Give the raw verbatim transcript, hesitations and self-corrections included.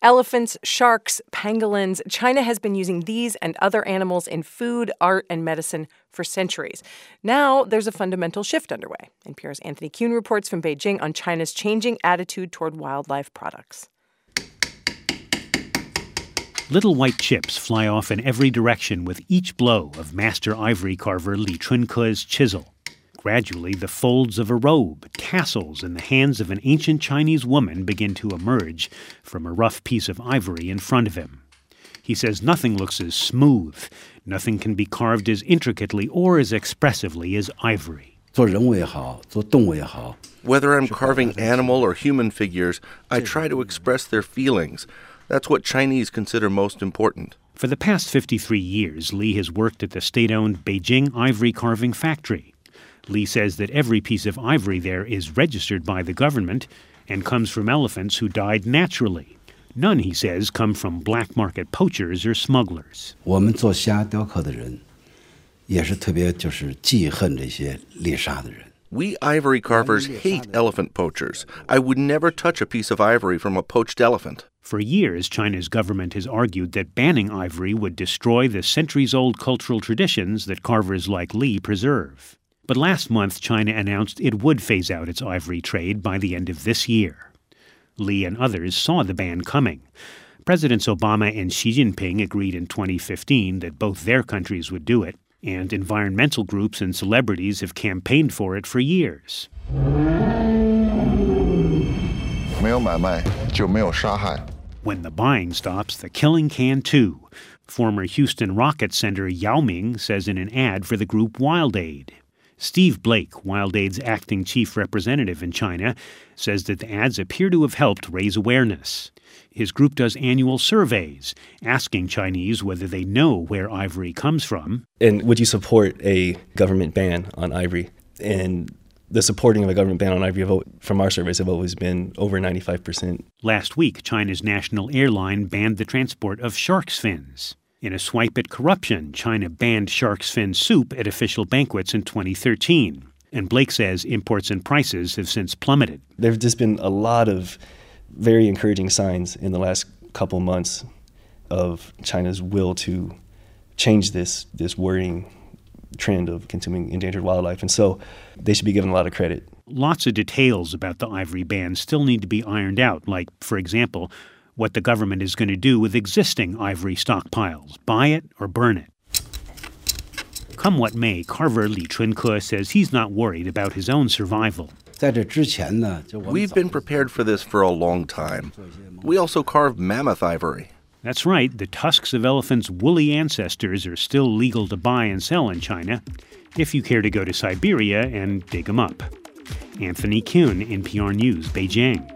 Elephants, sharks, pangolins. China has been using these and other animals in food, art, and medicine for centuries. Now there's a fundamental shift underway. N P R's Anthony Kuhn reports from Beijing on China's changing attitude toward wildlife products. Little white chips fly off in every direction with each blow of master ivory carver Li Chunke's chisel. Gradually, the folds of a robe, tassels in the hands of an ancient Chinese woman begin to emerge from a rough piece of ivory in front of him. He says nothing looks as smooth, nothing can be carved as intricately or as expressively as ivory. Whether I'm carving animal or human figures, I try to express their feelings. That's what Chinese consider most important. For the past fifty-three years, Li has worked at the state-owned Beijing Ivory Carving Factory. Li says that every piece of ivory there is registered by the government and comes from elephants who died naturally. None, he says, come from black market poachers or smugglers. We ivory carvers hate elephant poachers. I would never touch a piece of ivory from a poached elephant. For years, China's government has argued that banning ivory would destroy the centuries-old cultural traditions that carvers like Li preserve. But last month, China announced it would phase out its ivory trade by the end of this year. Li and others saw the ban coming. Presidents Obama and Xi Jinping agreed in twenty fifteen that both their countries would do it, and environmental groups and celebrities have campaigned for it for years. When the buying stops, the killing can too. Former Houston Rockets center Yao Ming says in an ad for the group Wild Aid. Steve Blake, Wild Aid's acting chief representative in China, says that the ads appear to have helped raise awareness. His group does annual surveys, asking Chinese whether they know where ivory comes from. And would you support a government ban on ivory? And the supporting of a government ban on ivory from our surveys have always been over ninety-five percent. Last week, China's national airline banned the transport of shark's fins. In a swipe at corruption, China banned shark's fin soup at official banquets in twenty thirteen. And Blake says imports and prices have since plummeted. There have just been a lot of very encouraging signs in the last couple months of China's will to change this, this worrying trend of consuming endangered wildlife. And so they should be given a lot of credit. Lots of details about the ivory ban still need to be ironed out, like, for example, what the government is going to do with existing ivory stockpiles, buy it or burn it. Come what may, carver Li Chunke says he's not worried about his own survival. We've been prepared for this for a long time. We also carve mammoth ivory. That's right, the tusks of elephants' woolly ancestors are still legal to buy and sell in China, if you care to go to Siberia and dig them up. Anthony Kuhn, N P R News, Beijing.